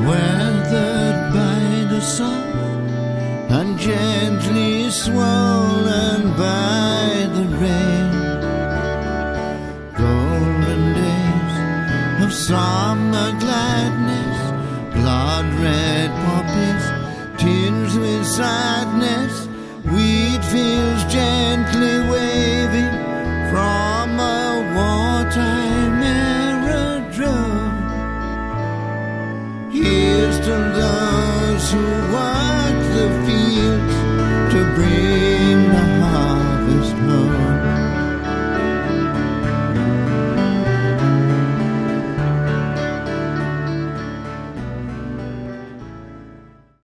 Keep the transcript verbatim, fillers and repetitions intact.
weathered by the sun and gently swollen by the rain. Golden days of summer gladness, blood-red poppies tinged with sadness, wheat fields gently waving from